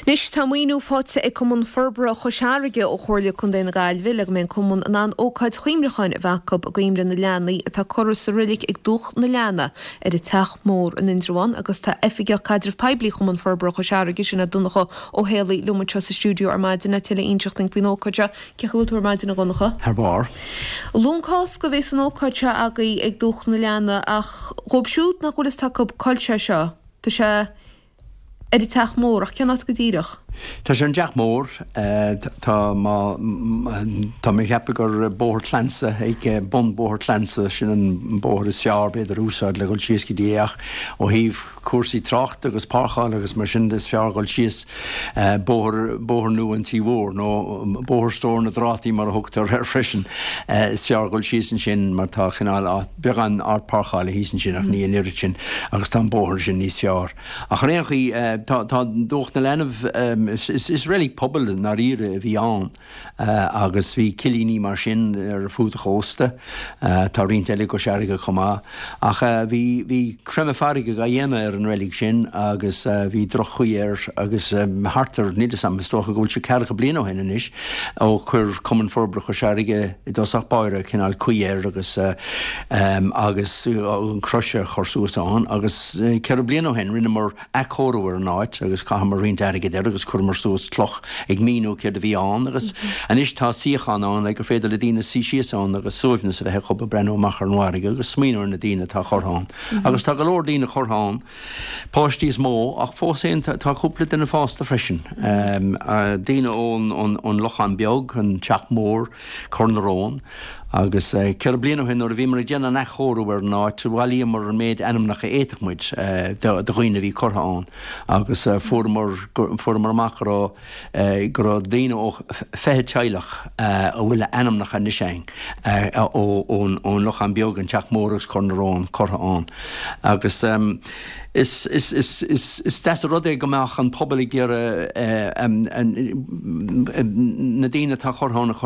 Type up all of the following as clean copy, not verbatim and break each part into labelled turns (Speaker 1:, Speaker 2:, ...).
Speaker 1: Nis tamíú fáte ag cumun forbra choseige ó chóirle chun déna gailhil ag men cumun an ócaid chuimleáin bhecab a goimre na leanaí atá choras sa rilik ag dúch na leana ar i teach mór an Indráin agus tá efige cadrih peblií chumun forbra choseige sinna dunacha ó hélaí lumacha sa stúdio ar maidina tiile inseach den cuiócaide cehúil tú maidina gonacha.
Speaker 2: Harbar.
Speaker 1: Lúncás go bhés an ócaide agaí ag dúch na leana ach chóbsút nach chulas take coilte seo tá sé ar i teach mór ach ceannat go díirech.
Speaker 2: Tá sé an deach mór tá mé cheappa gur bóthir tlansa ag bun bóthir tlansa sin an bóthir is fear beidir úsáid le goil síos go díach ó híh cuasaí tracht agus páchail agus mar sin is fear goil síos bóthir nu an tíhór nó bóthir stór na drátaí mar a thugtar ar freisin is fear goil síos an sin mar tá chinál began art páchail hísan sin ach ní an iiri sin agus tá bóthir sin níos fear. Ach réanchaí tá dúcht na lenah is really pobl na ire bhí an agus bhí cilíní mar sin ar fúta chósta tá rion eile go seirige chumá ach bhí creme farige ga dhéana ar an rélig sin agus bhí droch chuir agus hartar níidir sam stocha gohfuil se cecha blian ó henna is ó chur cuman forbra go seirige i dosach baire cinál cuiir agus an cruse chorsúsán agus ceir blian ó hen rinne mar echóir náid agus cha mar rion aige agus chur mar sús tloch ag míú céir a bhí an agus an is tá síochan an ag gur féidir le dtíine síisián agus súilna sa bheith chub a brenn machar nuaige agus smíúir na dtíine tá chorthán. Agus tá go leor dtíine chorthán páistí mó ach fósaon tá cúpla duna fásta freisin. Dtíine ón lochan beag an teach mór chunarrón agus ceir blianú hin or bhí mar déanana nach chóúir ná tuhhaí mar an méid enam nach éiteachmuid do chuoine bhí chorthaán agus fuair marrá gur daine ó fethe teilech a bhfuil enam nach an niséin ón loch an beag an teach mórgus chunarrán chorthaán agus is des a rud é go meach an pobl i ggéir na daine tá chorthána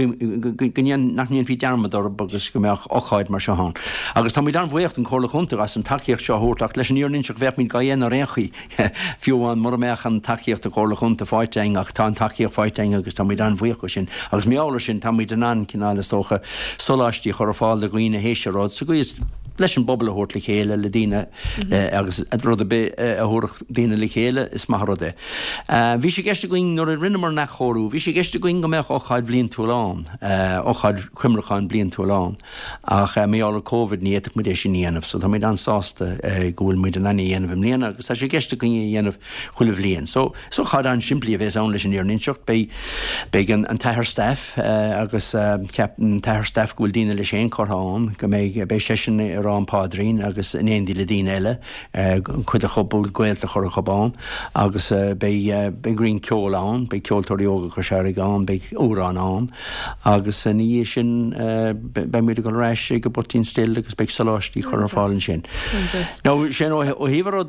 Speaker 2: nach níon bhí dearmadar agus go meach ochchaid mar seán. Agus tá an bhuiocht an chola chunta as an takeíocht seo thuirteach leis an íorninseach bheith mín gahéana a réchaí fiúháin mar meach an takeíocht a chola chunta fáiteing ach tá an takeíocht fáiteing agus tá an bhuioch go sin. Agus méála sin tá an an cinál is tócha soláistí chur fáil a ghoine héisirád so go is leis an bobbal a thuirtla chéile le dtíine agus rud a thuach daine le chéile is marrada. Bhí sé gceiste going nuair a rinne mar nach chorú, bhí sé gceiste going go meach óchaid blion túláán, óchaid cuimreáin blion túláán ach méála COVID ní éach muid é sin dhéanamh, so tá an sásta gúil muid an dhéanamh im léana agus sé gceiste going dhéanamh chuile bblion. So chaid an siimplí a bheits an leis an íorninseocht be an taithir staff agus ceapan taithir staff gúil daine le sé chortháin go mé bé sesin an pádrín agus in éon díle daine eile chud a chobúil gailta chur a chobán agus be grín ceolán, be ceoltóiríoga chu seirigh an, be órán an agus ní sin be muidir go reis go butín still agus be saláistí chur a fáilin sin. Ná sin ó híhar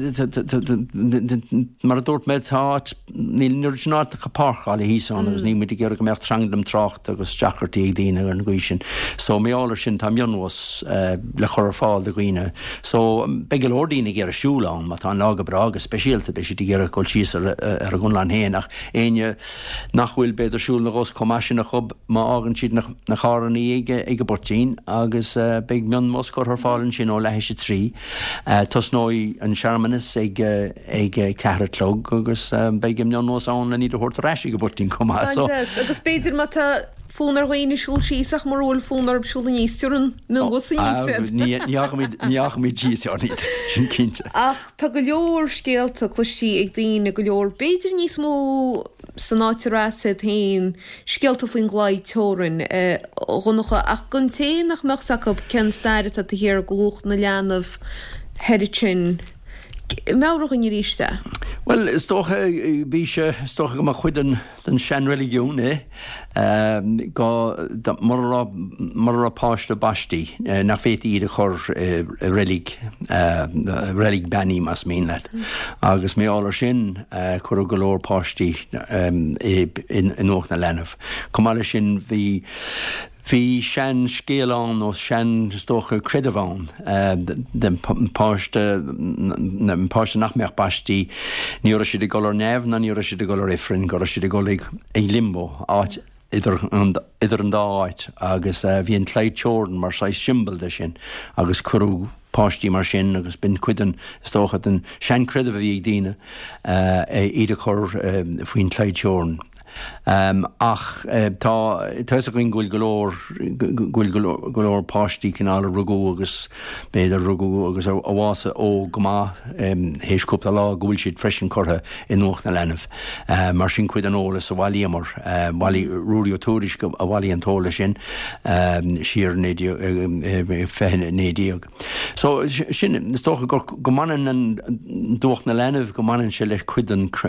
Speaker 2: mar a dúirt méid tá níl nuirnáid a chapáchail a híán agus ní muidir ggéir go mecht trangdam tracht agus deachartaí ag daine an gcuid sin. So méála sin tá mionwas le chur fáil de ghuiine. So begil ordíine ggéir a siúlán má tá an lága braga speisialta be sé ggéir a goil síos ar a gunlan héanach éine nach bhfuil beidir siúl na gos comáisi na chub má ágan siad na cháraní ag a bortín agus beag mion moscór ar fáilin sin ó lehéise trí. Tus nói an searmanas ag cehra clog agus beag mion mós an le níidir thuirt reis ag a bortín comá.
Speaker 1: Agus beidir má tá fúnar haoine siúil síosach mar bhfuil fúnar siúla níosúran nó
Speaker 2: Níach mí díosí sin cinnte.
Speaker 1: Ach tá go leor scéalta chluisí ag daoine go leor beidir níos mó san áitirrása tain scéalta faoin gláid teorann chunacha ach gon téanach meachsach cen staire a hir gocht na leanamh heritin meach in ríiste.
Speaker 2: Well, is tócha bí se tócha go chuid den sean religiún go mar a páiste bastí nach fétí iad a chur relig benní mas mín le. Agus mé álar sin chur go leor páistí in óch na lenah. Comáile sin bhí Bhí sean scéalán ó sean stocha credahán den páiste nachmeach bastí ní si de golar nefh na ní si de golar ifrin go si de golig ag limbo áit idir an dáit agus bhíon Clyde Jordan mar sa simbal de sin agus curú páistí mar sin agus bin cuidan stócha den sean credah bhí ag díine iad chur faoin Clyde Jordan. Ach tá gon gúil golóir páistí cinál rugú agus béidir rugú agus bhása ó gomá héiscúpla lá gúil siad freisin chutha in nuacht na lenah mar sin cuid an ólas a bhhaíamar bhhaí rúí túris go a bhhaí an tóla sin siar nédíag. So sin tócha go manan an dúcht na lenah go manan se leis cuid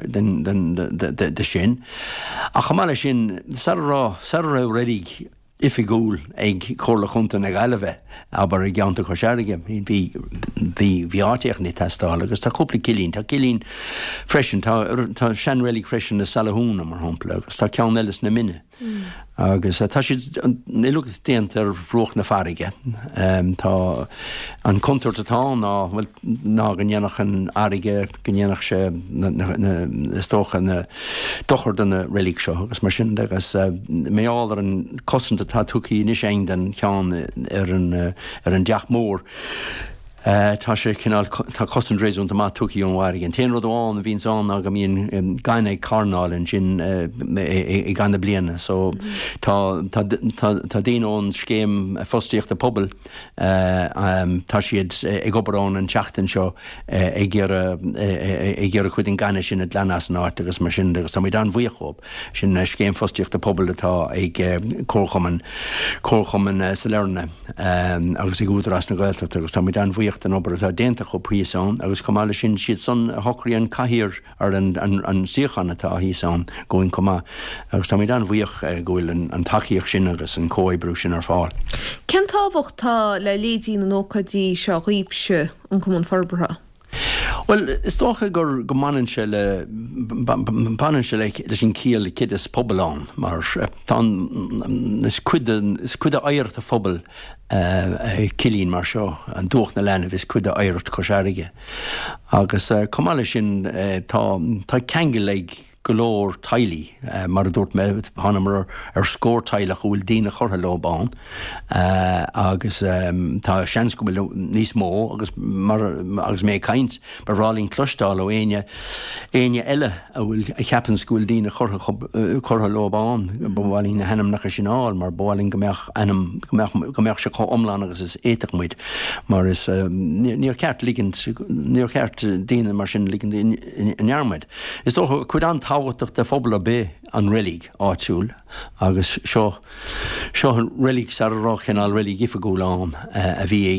Speaker 2: de sin. A chamáile sin sarrá rédig ifigúil ag chóla chunta na gaiileh aber i gceanta chu seaige bhí áiteach ní testáil agus tá cúpla cilín tá cilín freisin tá sean rélig freisin na salahúna mar húpla agus tá ceann eiles na mine agus tá si lu déant ar bhruach na farige tá an conúirt atá ná gnéanach an aige gnéanach sé stócha na dochar den na rélig seo agus mar sin agus méáil ar an cosanta tá tuí ní sé den ceán ar an deach mór. Tá sé cinál tá costandréún má tuí an bhhair an téan rudháin a bhín an a go míon gaiine carnáilin sin i gana bliana, so tá daon scéim fostíocht a pobl tá siad ag obaráin an teachtain seo ag ggéar chuid an gaiine sin a lenas an áit agus mar sin agus tá an bhuiachób sin scéim fostíocht a pobl atá ag cóchaman sa lerne agus ag údarrás na Gaeltacht agus tá an bhuiach an obair atá déantach ó píosán agus comáile sin siad son hochraíon caithír ar an siochan atá híosán going comá agus tá an bhuiach gohfuil an taíoch sin agus an cóibrú sin ar fáil.
Speaker 1: Cean tábhacht tá le lédí na nócadí seo riipse an Cumann Forbartha?
Speaker 2: Well, is tócha gur go manan se le leis sin cíal cid is pobalán, mar is cuid a éirt a phobal cilín mar seo an dúcht na lenah is cuid a éirt cosáige. Agus comáile sin tá ceangaigh golóir tailí mar a dúirt me hanamar ar scórtailach bhfuil dína chortha lobán agus tá seans go bhfuil níos mó agus mé caint mar rálín clostáil ó aine eile a bhfuil a cheapan scoil dína chortha lobán bhálín na henam nach sinál mar bhálín gombeach se chu omláin agus is éiteach muid mar is níor ceart dína mar sin ligand in nearmid. Is dó chud an táhaach de phobal a bé an rélig áitiúil agus seo an rélig sa ráchéál rélig ifagúláán a bhí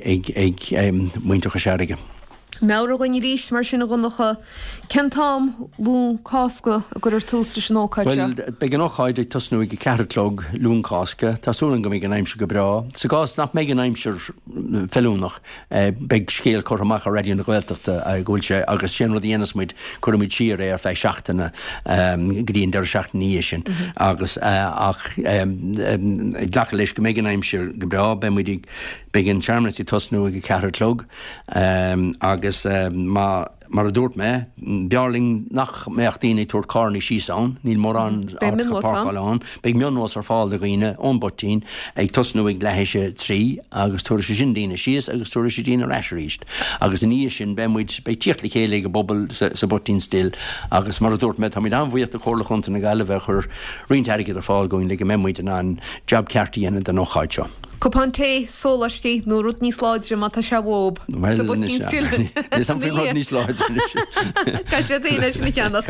Speaker 2: ag muintecha seaige.
Speaker 1: Meabhar goin ríis mar sin gnacha centám lún cásca a gur tústra sin ócaide?
Speaker 2: Well, be an óchaid ag tosnú ag ceartlog lún cásca, Tásúlan go mé an aimse go bra. Sa gás nach mé an aimseir felúnach beag scéal chorthamach a radio na Gaeltacht a ghúilte agus sin rud dhéanasmuid chuirmid siar ar fé seachtainna gríon deir seachtainní sin agus ach lecha leis go mé an aimseir go bra be muid be an charmnatí tosnú ag ceartlog agus mar a dúirt me, bearling nach meachtaína túir carnaí síosán, níl mór an parcháilán, beag mionmhás ar fáil a ghoine ónbotín ag tosnú ag lehéise trí agus túir sé sin dína síos agus túir sé dína reisiríist. Agus in níos sin bemuid be tíochtla chéile go bobbal sa botín stil agus mar a dúirt me tá míid anmhuiíocht a chóla chunta na gaiileh chur rionteige ar fáil goin le go memuid an jab ceartaí ana den nóchaid seo.
Speaker 1: Copán té sólatí nó rud níos láidre má tá se bhób sa botín stil.
Speaker 2: Is an fé rud níos láidre.
Speaker 1: Cai sé daine sin ceannach.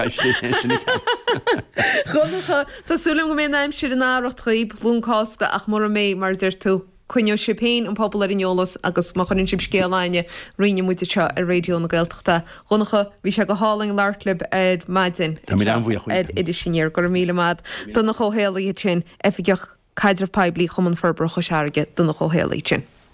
Speaker 1: Chnacha Tásúlam go mé aimim siad an áirecht chaob lún cásca ach mar mé mar dir tú. Cuinneú sé péin an pobl ar inolalas agus machann sib scéaláine riine muide seo ar radio na Gaeltachta. Chnacha bhí se go háling leirtlib ed maidin.
Speaker 2: Tá mí an bhuiach
Speaker 1: ed idir sinnéir gur míle mad. Donna cho héala sin effigeach Caidir Peblií Cumann Forbartha seaige donna cho héala sin.